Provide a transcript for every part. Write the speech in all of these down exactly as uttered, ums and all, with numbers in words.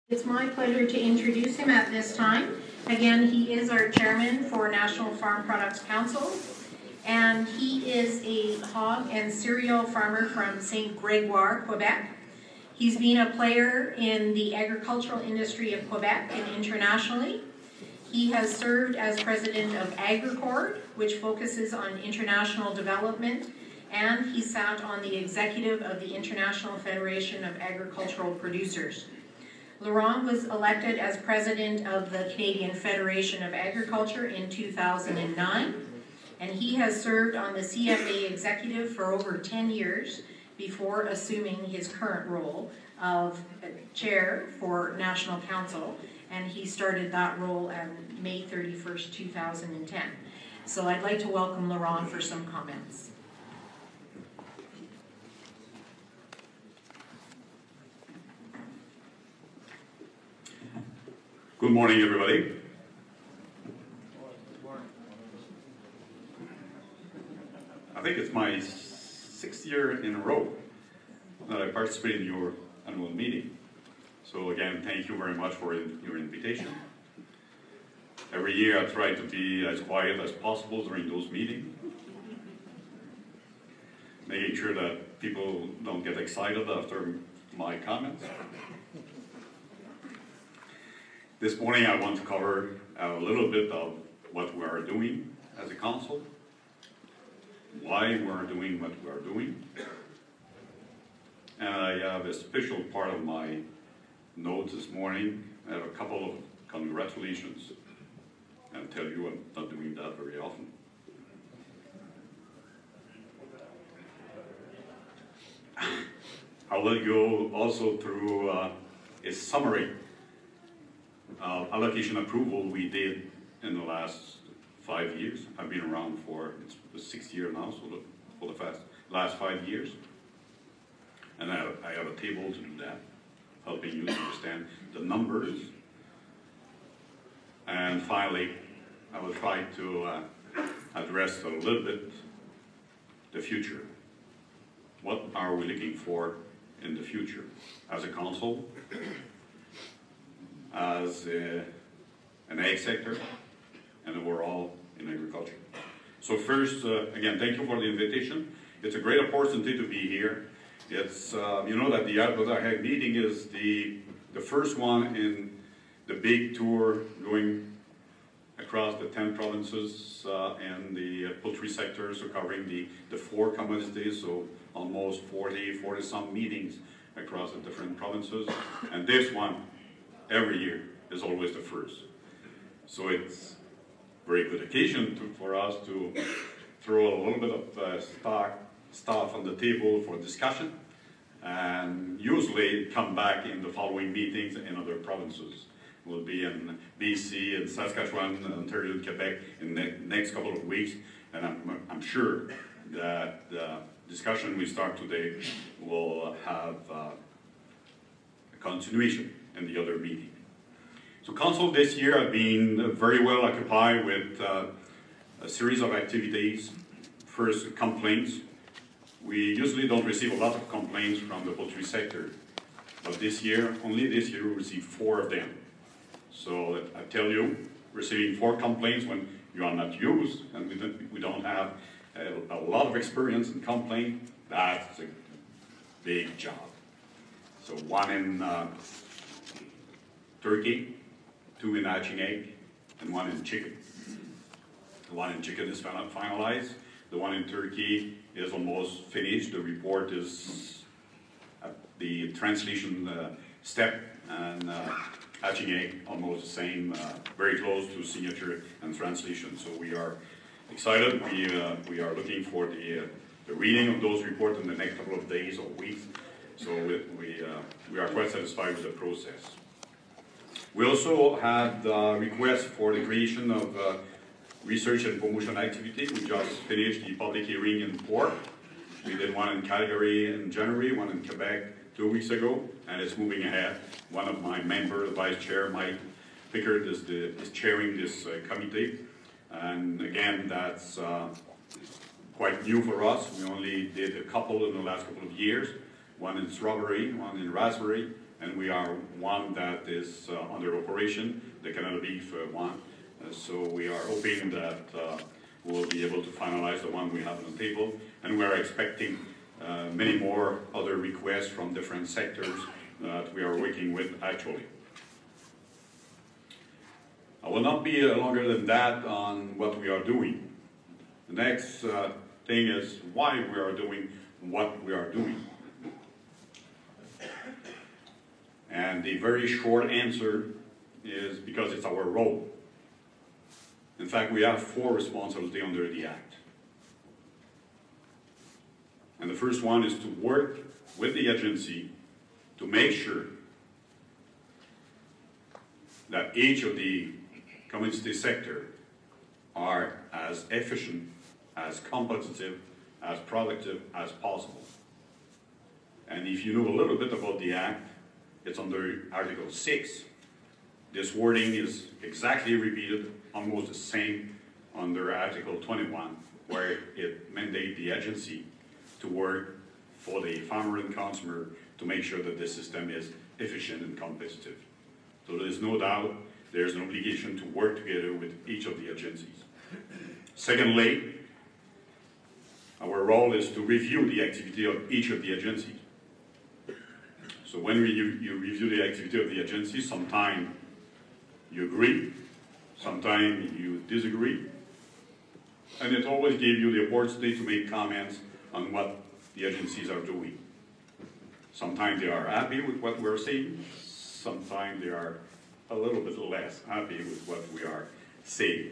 It's my pleasure to introduce him at this time. Again, he is our chairman for National Farm Products Council, and he is a hog and cereal farmer from Saint Gregoire, Quebec. He's been a player in the agricultural industry of Quebec and internationally. He has served as president of AgriCord, which focuses on international development, and he sat on the executive of the International Federation of Agricultural Producers. Laurent was elected as president of the Canadian Federation of Agriculture in two thousand nine, and he has served on the C F A executive for over ten years before assuming his current role of chair for National Council, and he started that role on May thirty-first, two thousand ten. So I'd like to welcome Laurent for some comments. Good morning, everybody. I think it's my sixth year in a row that I participate in your annual meeting. So again, thank you very much for your invitation. Every year I try to be as quiet as possible during those meetings, making sure that people don't get excited after my comments. This morning I want to cover a little bit of what we are doing as a council, why we are doing what we are doing, and I have a special part of my notes this morning. I have a couple of congratulations, and I'll tell you I'm not doing that very often. I will go also through uh, a summary Uh, allocation approval we did in the last five years. I've been around for, it's the sixth year now, so the, for the fast, last five years. And I have, I have a table to do that, helping you understand the numbers. And finally, I will try to uh, address a little bit the future. What are we looking for in the future as a council, as a, an ag sector, and overall in agriculture. So first, uh, again, thank you for the invitation. It's a great opportunity to be here. It's, uh, you know that the Alberta Ag meeting is the, the first one in the big tour going across the ten provinces uh, and the poultry sector, so covering the, the four commodities, so almost forty, forty some meetings across the different provinces. And this one, every year, is always the first. So it's a very good occasion to, for us to throw a little bit of uh, stock, stuff on the table for discussion, and usually come back in the following meetings in other provinces. We'll be in B C, and Saskatchewan, Ontario, and Quebec in the next couple of weeks, and I'm, I'm sure that the discussion we start today will have uh, a continuation in the other meeting. So council this year have been very well occupied with uh, a series of activities. First, complaints. We usually don't receive a lot of complaints from the poultry sector, but this year, only this year, we received four of them. So I tell you, receiving four complaints when you are not used and we don't, we don't have a, a lot of experience in complaint, that's a big job. So one in uh, turkey, two in hatching egg, and one in chicken. The one in chicken is finalized. The one in turkey is almost finished. The report is at the translation uh, step, and uh, hatching egg almost the same, uh, very close to signature and translation. So we are excited. We uh, we are looking for the uh, the reading of those reports in the next couple of days or weeks. So we we, uh, we are quite satisfied with the process. We also had uh, requests for the creation of uh, research and promotion activity. We just finished the public hearing in Port. We did one in Calgary in January, one in Quebec two weeks ago, and it's moving ahead. One of my members, the vice chair, Mike Pickard, is, the, is chairing this uh, committee. And again, that's uh, quite new for us. We only did a couple in the last couple of years. One in strawberry, one in raspberry, and we are one that is uh, under operation, the Canada Beef uh, one. Uh, so we are hoping that uh, we'll be able to finalize the one we have on the table, and we're expecting uh, many more other requests from different sectors that we are working with actually. I will not be uh, longer than that on what we are doing. The next uh, thing is why we are doing what we are doing. And the very short answer is because it's our role. In fact, we have four responsibilities under the Act. And the first one is to work with the agency to make sure that each of the community sector are as efficient, as competitive, as productive as possible. And if you know a little bit about the Act, it's under Article six. This wording is exactly repeated, almost the same under Article twenty-one, where it mandates the agency to work for the farmer and consumer to make sure that the system is efficient and competitive. So there's no doubt there's an obligation to work together with each of the agencies. Secondly, our role is to review the activity of each of the agencies. So when we, you, you review the activity of the agency, sometimes you agree, sometimes you disagree, and it always gives you the opportunity to make comments on what the agencies are doing. Sometimes they are happy with what we're saying, sometimes they are a little bit less happy with what we are saying.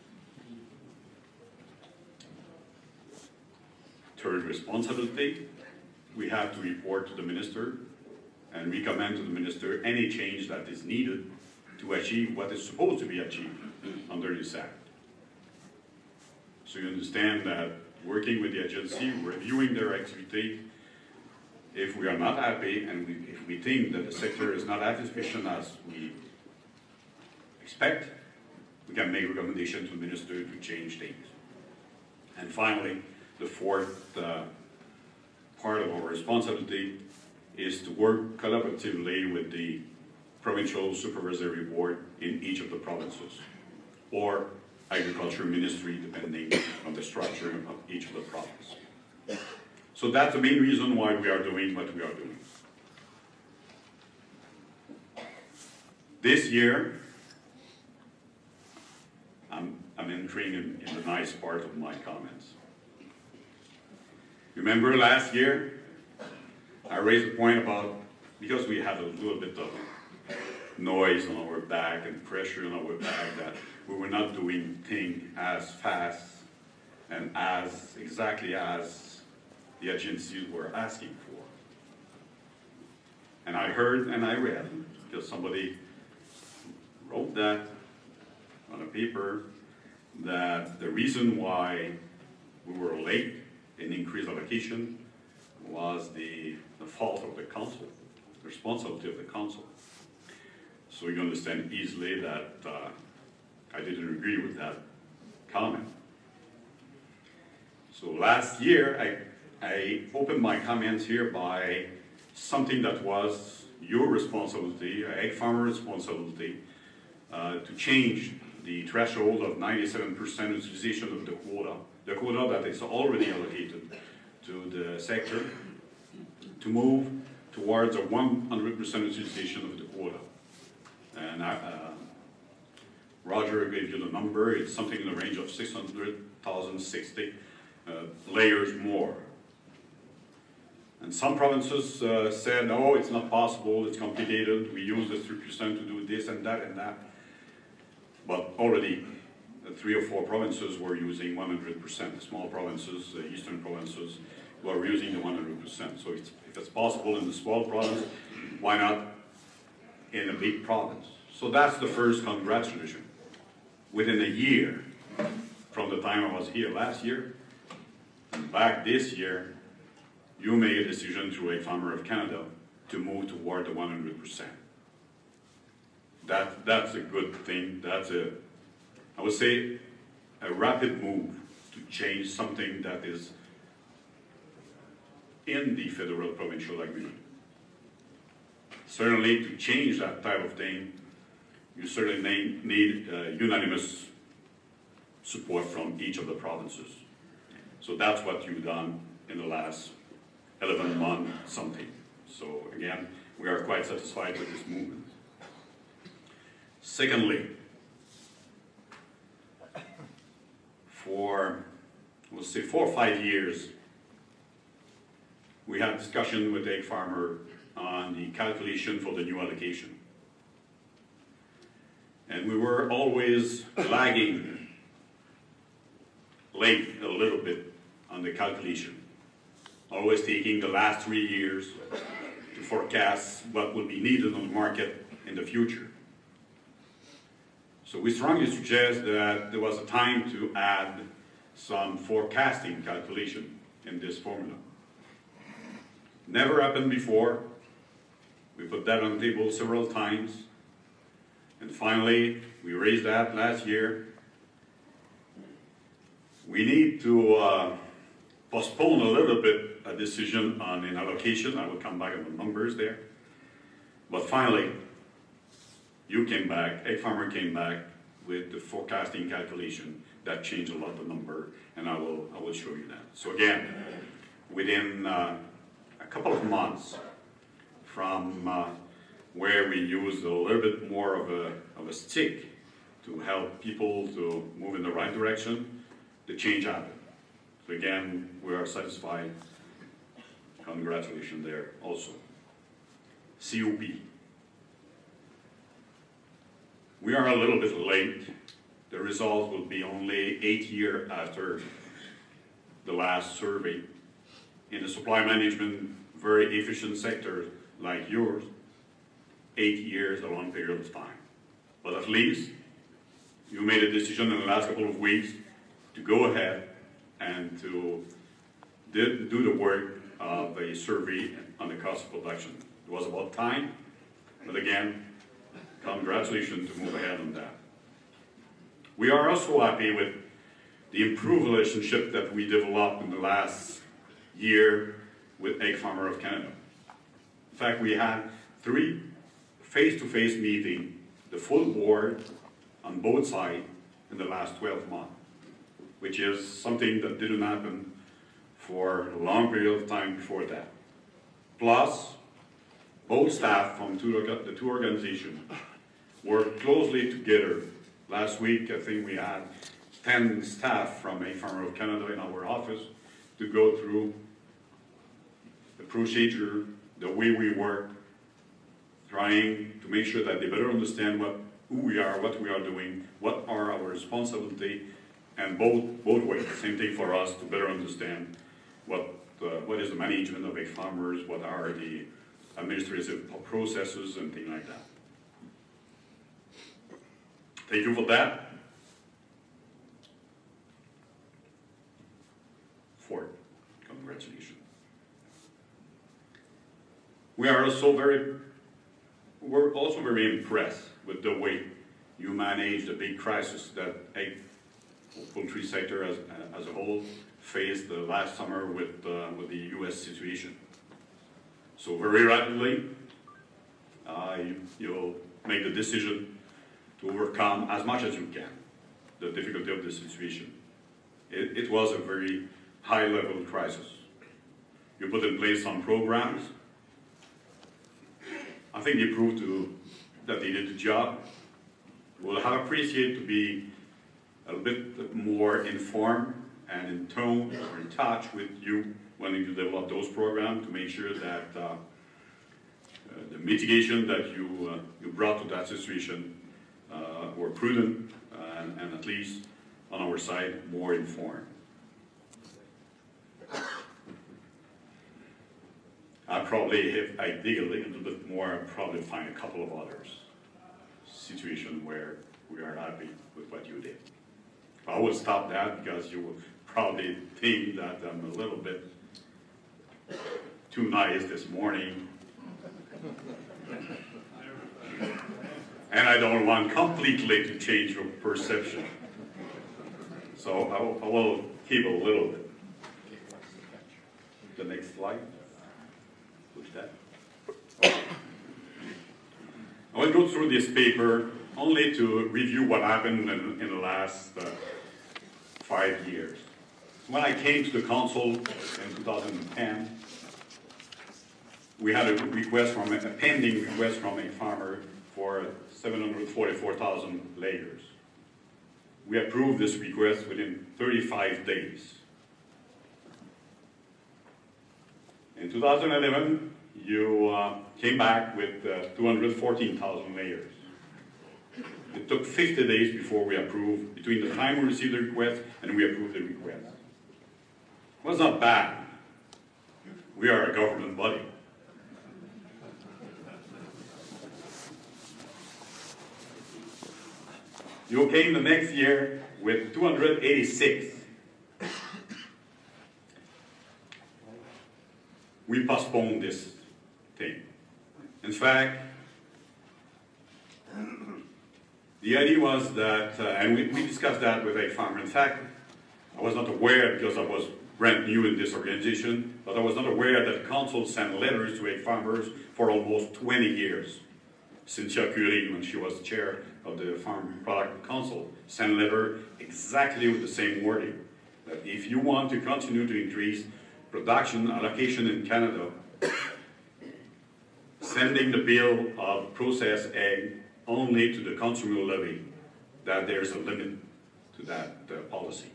Third responsibility, we have to report to the minister and recommend to the minister any change that is needed to achieve what is supposed to be achieved under this Act. So you understand that working with the agency, reviewing their activity, if we are not happy and we, if we think that the sector is not as efficient as we expect, we can make recommendations to the minister to change things. And finally, the fourth uh, part of our responsibility is to work collaboratively with the provincial supervisory board in each of the provinces, or agriculture ministry, depending on the structure of each of the provinces. So that's the main reason why we are doing what we are doing. This year, I'm, I'm entering in, in the nice part of my comments. Remember last year, I raised a point about, because we had a little bit of noise on our back and pressure on our back, that we were not doing things as fast and as exactly as the agencies were asking for. And I heard and I read, because somebody wrote that on a paper, that the reason why we were late in increased allocation was the, the fault of the council, the responsibility of the council. So you understand easily that uh, I didn't agree with that comment. So last year, I, I opened my comments here by something that was your responsibility, egg farmer responsibility, uh, to change the threshold of ninety-seven percent utilization of the quota, the quota that is already allocated to the sector, to move towards a one hundred percent utilization of the quota. And I, uh, Roger gave you the number, it's something in the range of six hundred thousand sixty uh, layers more. And some provinces uh, said, no, it's not possible, it's complicated, we use the three percent to do this and that and that. But already, uh, three or four provinces were using one hundred percent. The small provinces, the eastern provinces, were using the one hundred percent. So it's, if it's possible in the small province, why not in a big province? So that's the first congratulation. Within a year, from the time I was here last year, and back this year, you made a decision through a Farmer of Canada to move toward the one hundred percent. That, that's a good thing. That's a, I would say, a rapid move to change something that is in the federal provincial agreement. certainly to change that type of thing, you certainly need, need uh, unanimous support from each of the provinces. So that's what you've done in the last eleven months something. So again, we are quite satisfied with this movement. Secondly, for, we'll say, four or five years, we had discussion with egg farmer on the calculation for the new allocation. And we were always lagging late a little bit on the calculation, always taking the last three years to forecast what will be needed on the market in the future. So we strongly suggest that there was a time to add some forecasting calculation in this formula. Never happened before. We put that on the table several times. And finally, we raised that last year. We need to uh, postpone a little bit a decision on an allocation. I will come back on the numbers there. But finally, you came back, egg farmer came back with the forecasting calculation that changed a lot of the number, and I will, I will show you that. So again, within uh, a couple of months from uh, where we used a little bit more of a, of a stick to help people to move in the right direction, the change happened. So again, we are satisfied. Congratulations there also. C O P. We are a little bit late. The result will be only eight years after the last survey. In the supply management, very efficient sector like yours, eight years, a long period of time. But at least you made a decision in the last couple of weeks to go ahead and to did, do the work of a survey on the cost of production. It was about time, but again, congratulations to move ahead on that. We are also happy with the improved relationship that we developed in the last year with Egg Farmer of Canada. In fact, we had three face-to-face meetings, the full board on both sides in the last twelve months, which is something that didn't happen for a long period of time before that. Plus, both staff from two, the two organizations worked closely together. Last week, I think we had ten staff from Egg Farmer of Canada in our office to go through the procedure, the way we work, trying to make sure that they better understand what, who we are, what we are doing, what are our responsibility, and both, both ways. Same thing for us to better understand what, uh, what is the management of egg farmers, what are the administrative processes, and things like that. Thank you for that. Fourth, congratulations. We are also very, we're also very impressed with the way you manage the big crisis that egg poultry sector as, as a whole faced the last summer with, uh, with the U S situation. So very rapidly, uh, you, you'll make the decision to overcome as much as you can the difficulty of the situation. It, it was a very high-level crisis. You put in place some programs. I think they proved to, that they did the job. We'll have appreciated to be a bit more informed and in tone or in touch with you when you develop those programs to make sure that uh, uh, the mitigation that you, uh, you brought to that situation uh, were prudent and, and at least on our side more informed. I probably, if I dig a little bit more, I'll probably find a couple of others situations where we are happy with what you did. I will stop that because you will probably think that I'm a little bit too nice this morning. And I don't want completely to change your perception. So I will, I will keep a little bit. The next slide. Push that. I will go through this paper only to review what happened in, in the last uh, five years. When I came to the council in two thousand ten, we had a request from a, a pending request from a farmer for seven hundred forty-four thousand layers. We approved this request within thirty-five days. In two thousand eleven, you uh, came back with uh, two hundred fourteen thousand layers. It took fifty days before we approved, between the time we received the request and we approved the request. It was not bad. We are a government body. You came the next year with two hundred eighty-six. We postponed this thing. In fact, the idea was that, uh, and we, we discussed that with a farmer. In fact, I was not aware, because I was brand new in this organization, but I was not aware that council sent letters to egg farmers for almost twenty years. Cynthia Curie, when she was chair of the Farm Product Council, sent a letter exactly with the same wording, that if you want to continue to increase production allocation in Canada, sending the bill of processed egg only to the consumer levy, that there's a limit to that uh, policy.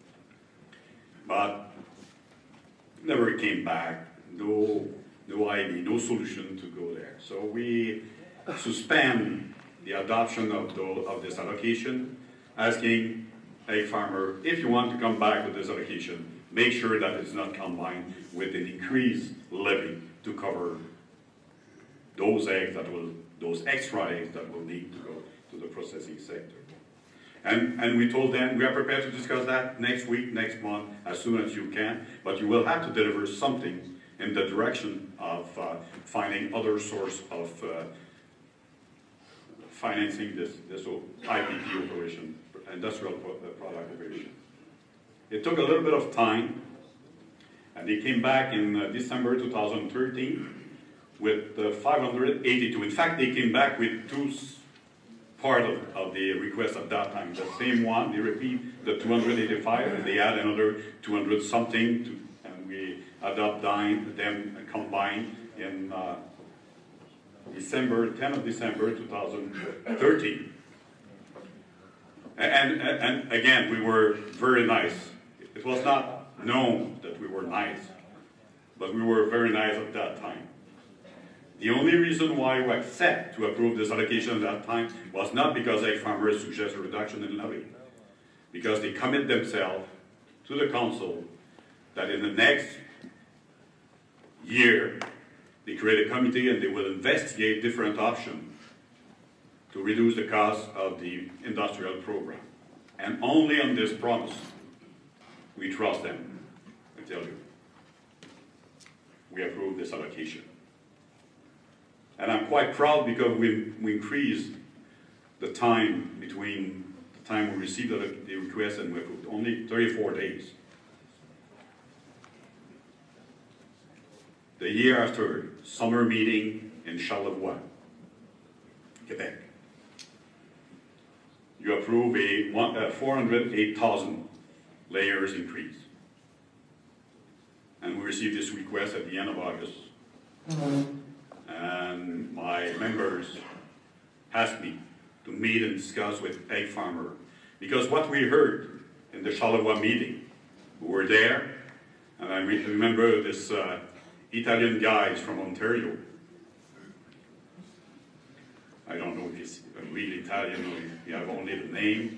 But never came back, no, no idea, no solution to go there. So we suspend the adoption of, the, of this allocation, asking a farmer, if you want to come back with this allocation, make sure that it's not combined with an increased levy to cover those eggs that will, those extra eggs that will need to go to the processing sector. And, and we told them, we are prepared to discuss that next week, next month, as soon as you can, but you will have to deliver something in the direction of uh, finding other source of uh, financing this, this I P P operation, industrial product operation. It took a little bit of time, and they came back in uh, December two thousand thirteen with uh, five hundred eighty-two. In fact, they came back with two part of, of the request at that time. The same one, they repeat the two hundred eighty-five, and they add another two hundred something, to, and we adopt them and combine in uh, December, tenth of December two thousand thirteen. And, and, and again, we were very nice. It was not known that we were nice, but we were very nice at that time. The only reason why we accept to approve this allocation at that time was not because egg farmers suggest a reduction in levy, because they commit themselves to the council that in the next year they create a committee and they will investigate different options to reduce the cost of the industrial program. And only on this promise we trust them. I tell you, we approve this allocation. And I'm quite proud because we, we increased the time between the time we received the, the request and we approved, only thirty-four days. The year after, summer meeting in Charlevoix, Quebec. You approve a, a four hundred eight thousand layers increase. And we received this request at the end of August. Mm-hmm. And my members asked me to meet and discuss with egg farmer, because what we heard in the Charlevoix meeting, we were there, and I re remember this uh, Italian guy from Ontario. I don't know if he's really Italian or you have only the name.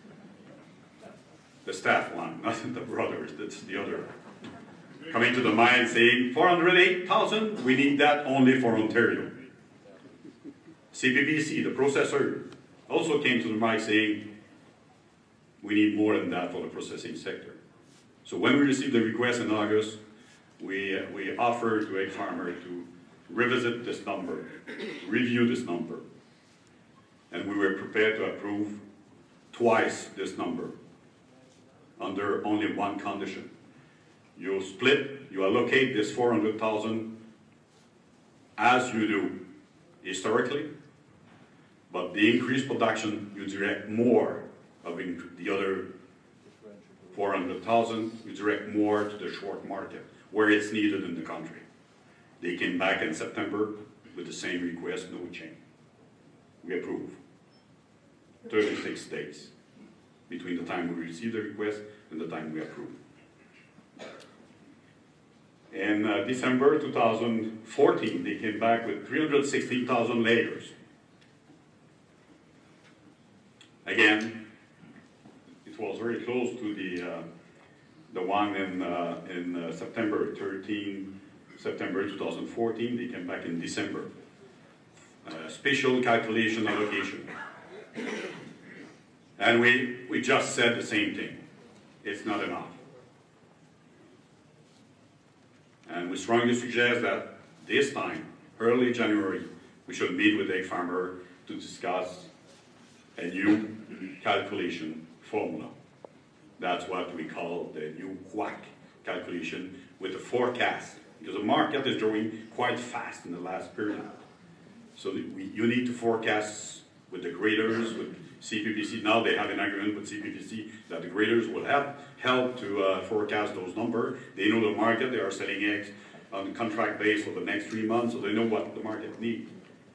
The staff one, not the brothers, that's the other. Coming to the mind saying, four hundred eight thousand, we need that only for Ontario. C P B C, the processor, also came to the mic saying, we need more than that for the processing sector. So when we received the request in August, we, uh, we offered to egg farmer to revisit this number, review this number. And we were prepared to approve twice this number under only one condition. You split, you allocate this four hundred thousand as you do historically, But the increased production, you direct more of the other four hundred thousand, you direct more to the short market, where it's needed in the country. They came back in September with the same request, no change. We approve. thirty-six days between the time we receive the request and the time we approve. In uh, December two thousand fourteen, they came back with three hundred sixteen thousand layers. Again, it was very close to the uh, the one in uh, in uh, September thirteenth, September two thousand fourteen. They came back in December. Uh, special calculation allocation, and we we just said the same thing. It's not enough. And we strongly suggest that this time, early January, we should meet with the farmer to discuss a new calculation formula. That's what we call the new Q A C calculation with the forecast, because the market is growing quite fast in the last period. So we, you need to forecast with the graders, with C P P C. Now they have an agreement with C P P C that the graders will help help to uh, forecast those numbers. They know the market. They are selling eggs on a contract base for the next three months, so they know what the market needs.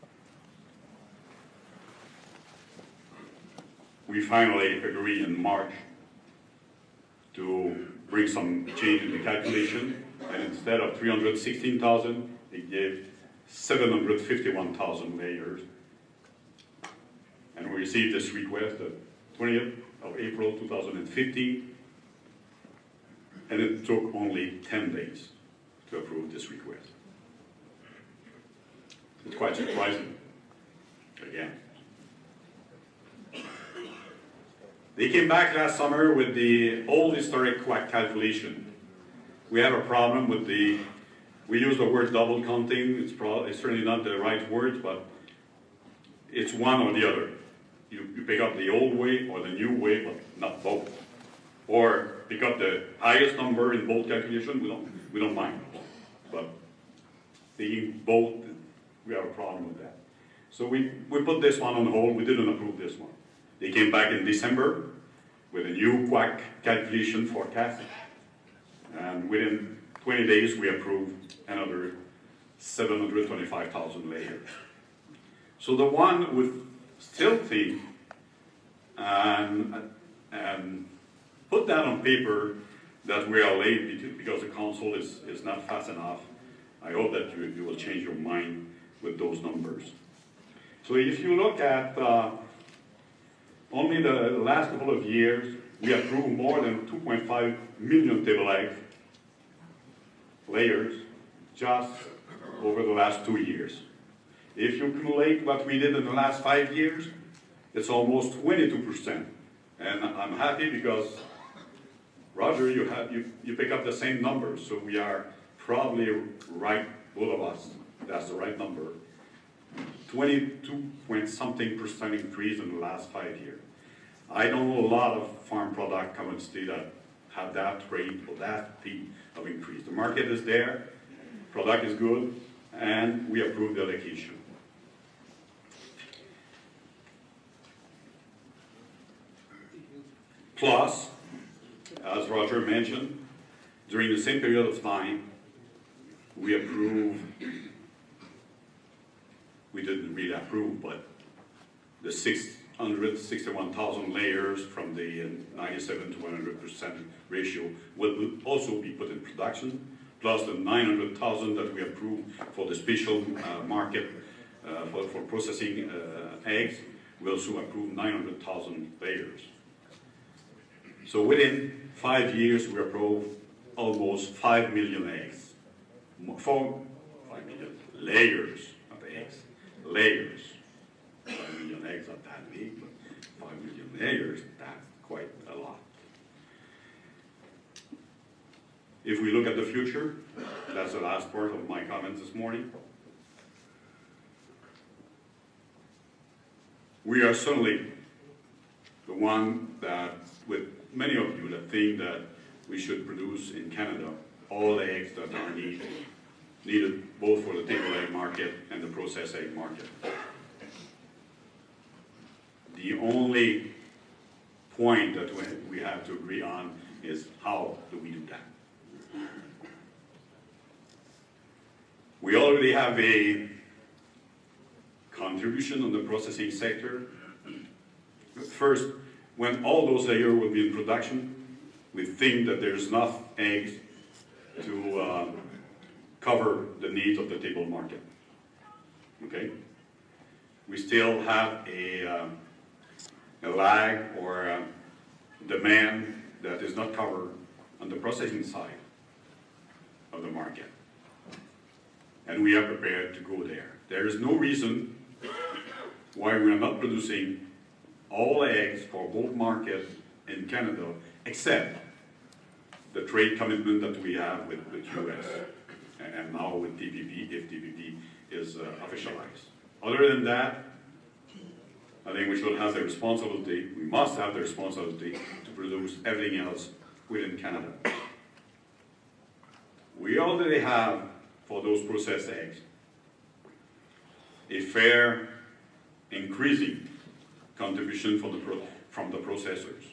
We finally agree in March to bring some change in the calculation, and instead of three hundred sixteen thousand, they gave seven hundred fifty-one thousand layers. And we received this request the twentieth of April two thousand fifteen, and it took only ten days to approve this request. It's quite surprising, again. They came back last summer with the old historic Q A C calculation. We have a problem with the, we use the word double counting. It's, pro, it's certainly not the right word, but it's one or the other. You, you pick up the old way or the new way, but not both. Or pick up the highest number in both calculations, we don't, we don't mind. But being both, we have a problem with that. So we, we put this one on hold. We didn't approve this one. They came back in December with a new Q A C calculation forecast. And within twenty days, we approved another seven hundred twenty-five thousand layers. So the one with still think and, and put that on paper that we are late because the council is, is not fast enough. I hope that you, you will change your mind with those numbers. So if you look at uh, only the last couple of years, we approved more than two point five million table egg layers just over the last two years. If you accumulate what we did in the last five years, it's almost twenty-two percent. And I'm happy because, Roger, you, have, you, you pick up the same numbers, so we are probably right, both of us. That's the right number. twenty-two point something percent increase in the last five years. I don't know a lot of farm product commodity that have that rate or that speed of increase. The market is there, product is good, and we approve the allocation. Plus, as Roger mentioned, during the same period of time, we approved, we didn't really approve, but the six hundred sixty-one thousand layers from the ninety-seven to one hundred percent ratio will also be put in production, plus the nine hundred thousand that we approved for the special uh, market uh, for, for processing uh, eggs. We also approved nine hundred thousand layers. So within five years, we approved almost five million eggs. Four, five million layers, not eggs, layers. Five million eggs are that big, but five million layers, that's quite a lot. If we look at the future, that's the last part of my comments this morning. We are certainly the one that, with many of you that think that we should produce in Canada all the eggs that are needed, needed both for the table egg market and the processed egg market. The only point that we, we have to agree on is how do we do that. We already have a contribution on the processing sector. First, when all those layers will be in production, we think that there's enough eggs to uh, cover the needs of the table market. Okay? We still have a, uh, a lag or a demand that is not covered on the processing side of the market. And we are prepared to go there. There is no reason why we are not producing all eggs for both markets in Canada, except the trade commitment that we have with the U S and now with T P P, if T P P is uh, officialized. Other than that, I think we should have the responsibility, we must have the responsibility to produce everything else within Canada. We already have, for those processed eggs, a fair, increasing contribution from the, pro from the processors.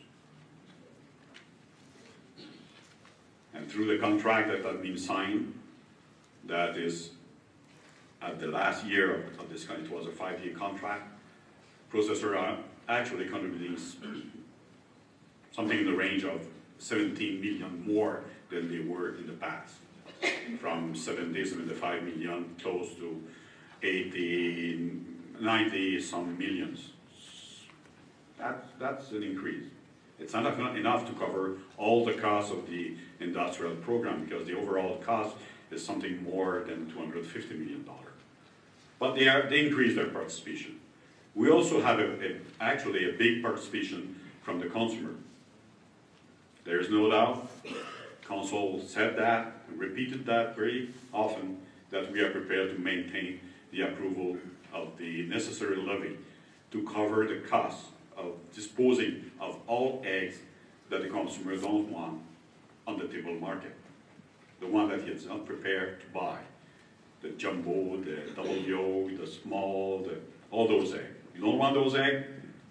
And through the contract that has been signed, that is at the last year of, of this kind, it was a five-year contract, processors are actually contributing something in the range of seventeen million more than they were in the past. From seventy, seventy-five million, close to eighty, ninety some millions. That's, that's an increase. It's not enough to cover all the costs of the industrial program, because the overall cost is something more than two hundred fifty million dollars. But they, are, they increase their participation. We also have a, a, actually a big participation from the consumer. There is no doubt, Council said that, and repeated that very often, that we are prepared to maintain the approval of the necessary levy to cover the cost of disposing of all eggs that the consumer don't want on the table market. The one that he is not prepared to buy. The jumbo, the double yolk, the small, the, all those eggs. You don't want those eggs?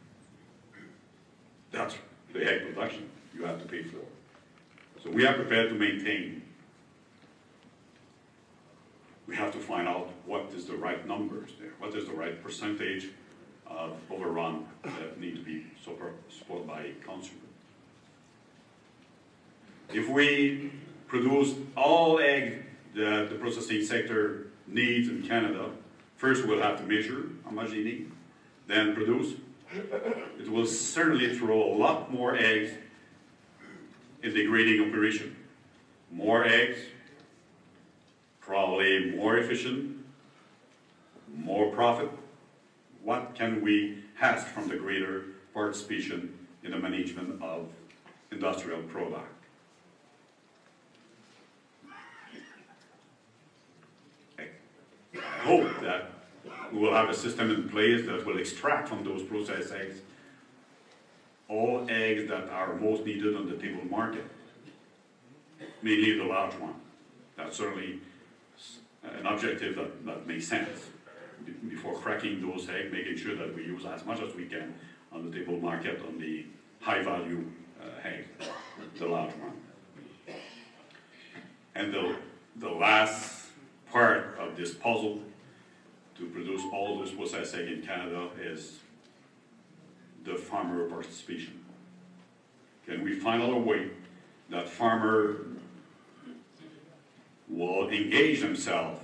That's the egg production you have to pay for. So we are prepared to maintain. We have to find out what is the right numbers there, what is the right percentage of overrun that need to be supported by consumer. If we produce all eggs that the processing sector needs in Canada, first we'll have to measure how much they need, then produce. It will certainly throw a lot more eggs in the grading operation. More eggs, probably more efficient, more profit. What can we ask from the greater participation in the management of industrial product? I hope that we will have a system in place that will extract from those processed eggs all eggs that are most needed on the table market, mainly the large one. That's certainly an objective that, that makes sense. Before cracking those eggs, making sure that we use as much as we can on the table market on the high value uh, egg, the large one. And the, the last part of this puzzle to produce all those processed eggs in Canada is the farmer participation. Can we find out a way that farmer will engage themselves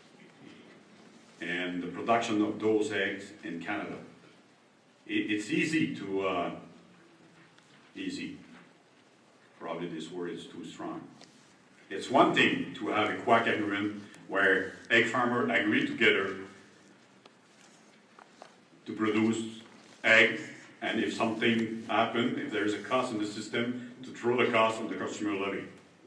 in the production of those eggs in Canada? It, it's easy to, uh, easy, probably this word is too strong. It's one thing to have a quack agreement where egg farmers agree together to produce eggs, and if something happens, if there is a cost in the system, to throw the cost on the consumer levy.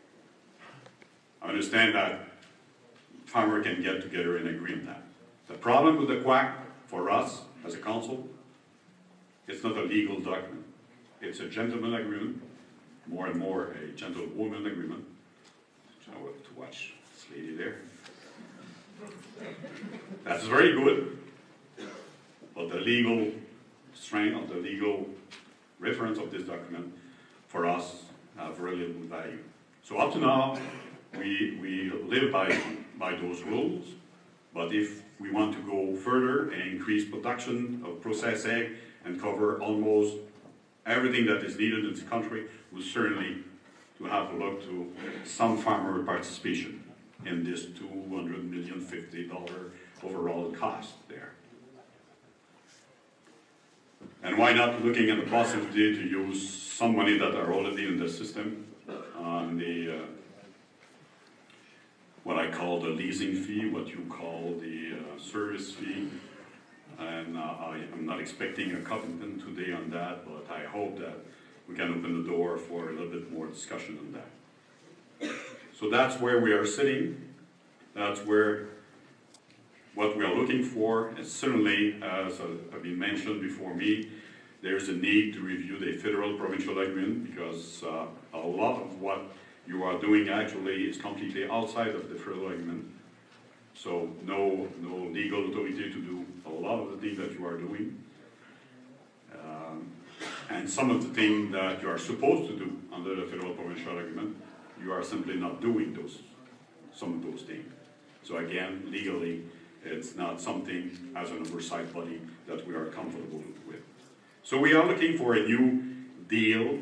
I understand that farmer can get together and agree on that. The problem with the quack, for us as a council, it's not a legal document. It's a gentleman agreement, more and more a gentlewoman agreement. I have to watch this lady there. That's very good, but the legal strength of the legal reference of this document, for us, have really little value. So up to now, we, we live by, by those rules, but if we want to go further and increase production of processed egg and cover almost everything that is needed in this country, we certainly to have a look to some farmer participation in this two hundred million fifty dollar overall cost there. And why not looking at the possibility to use some money that are already in the system on the uh, what I call the leasing fee, what you call the uh, service fee. And uh, I am not expecting a comment today on that, but I hope that we can open the door for a little bit more discussion on that. So that's where we are sitting. That's where what we are looking for. And certainly, as has been mentioned before me, there's a need to review the federal provincial agreement, because uh, a lot of what you are doing actually is completely outside of the federal agreement. So no, no legal authority to do a lot of the things that you are doing. Um, and some of the things that you are supposed to do under the federal provincial agreement, you are simply not doing those, some of those things. So again, legally, it's not something as an oversight body that we are comfortable with. So we are looking for a new deal.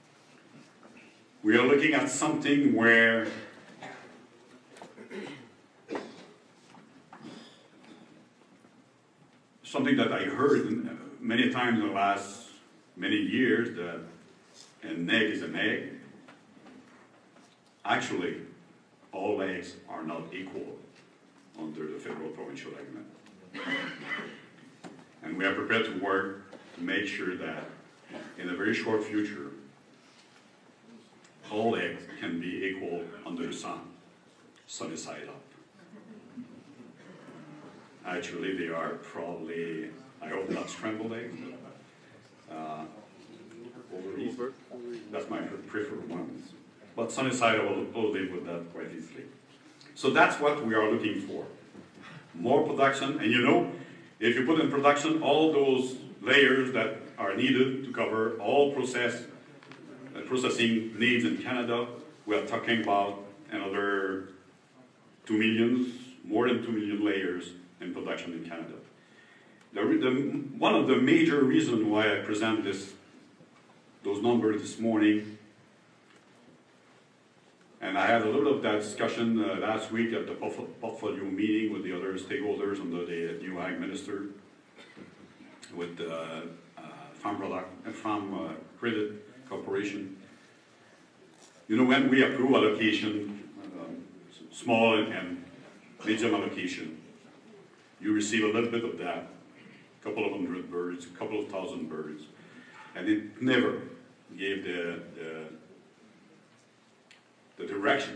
We are looking at something where something that I heard many times in the last many years, that an egg is an egg. Actually, all eggs are not equal under the federal provincial agreement. And we are prepared to work to make sure that in a very short future, all eggs can be equal under the sun, sunny side up. Actually, they are probably, I hope not scrambled eggs, but uh, over east. That's my preferred ones. But sunny side, I will, will live with that quite easily. So that's what we are looking for. More production, and you know, if you put in production all those layers that are needed to cover all process, uh, processing needs in Canada, we are talking about another two millions, more than two million layers in production in Canada. The, the, one of the major reasons why I present this, those numbers this morning, and I had a little of that discussion uh, last week at the portfolio meeting with the other stakeholders under the new Ag Minister, with the uh, uh, Farm Product, uh, Farm uh, Credit Corporation. You know, when we approve allocation, um, small and medium allocation, you receive a little bit of that, a couple of hundred birds, a couple of thousand birds, and it never gave the, the the direction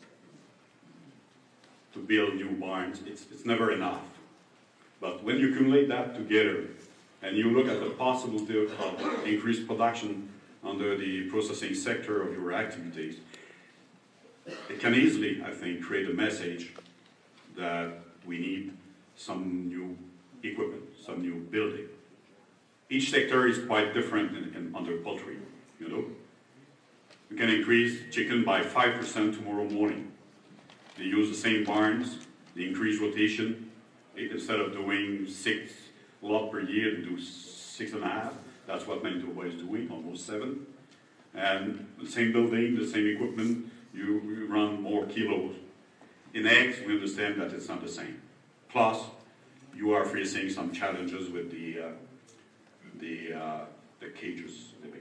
to build new barns. It's, it's never enough. But when you accumulate that together and you look at the possibility of increased production under the processing sector of your activities, it can easily, I think, create a message that we need some new equipment, some new building. Each sector is quite different in, in under poultry, you know. We can increase chicken by five percent tomorrow morning. They use the same barns, they increase rotation. Instead of doing six lot per year, they do six and a half. That's what Manitoba is doing, almost seven. And the same building, the same equipment, you, you run more kilos. In eggs, we understand that it's not the same. Plus, you are facing some challenges with the, uh, the, uh, the cages living.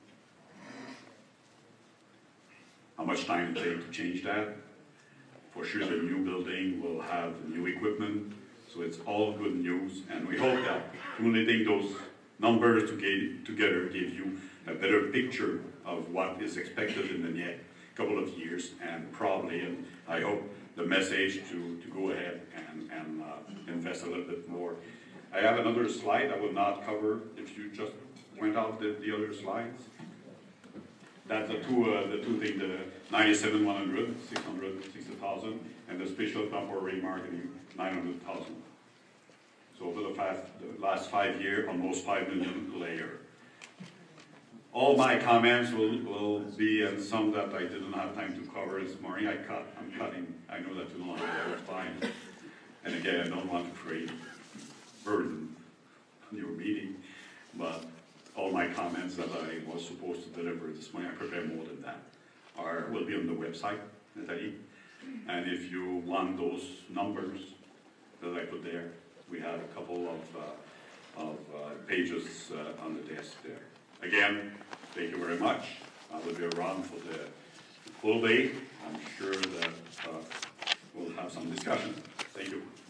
How much time it takes to change that? For sure the new building will have new equipment, so it's all good news, and we hope that accumulating those numbers to get together gives you a better picture of what is expected in the next couple of years, and probably, and I hope, the message to, to go ahead and, and uh, invest a little bit more. I have another slide I will not cover if you just point out the, the other slides. That's the two, uh, the two things, the ninety-seven one hundred, six hundred sixty thousand, and the special temporary marketing, nine hundred thousand. So over the, five, the last five years, almost five million layer. All my comments will, will be, and some that I didn't have time to cover this morning, I cut, I'm cutting, I know that you don't have a lot of time. And again, I don't want to create burden on your meeting, but all my comments that I was supposed to deliver this morning, I prepared more than that, are, will be on the website, Nathalie. And if you want those numbers that I put there, we have a couple of, uh, of uh, pages uh, on the desk there. Again, thank you very much. I will be around for the full day. I'm sure that uh, we'll have some discussion. Thank you.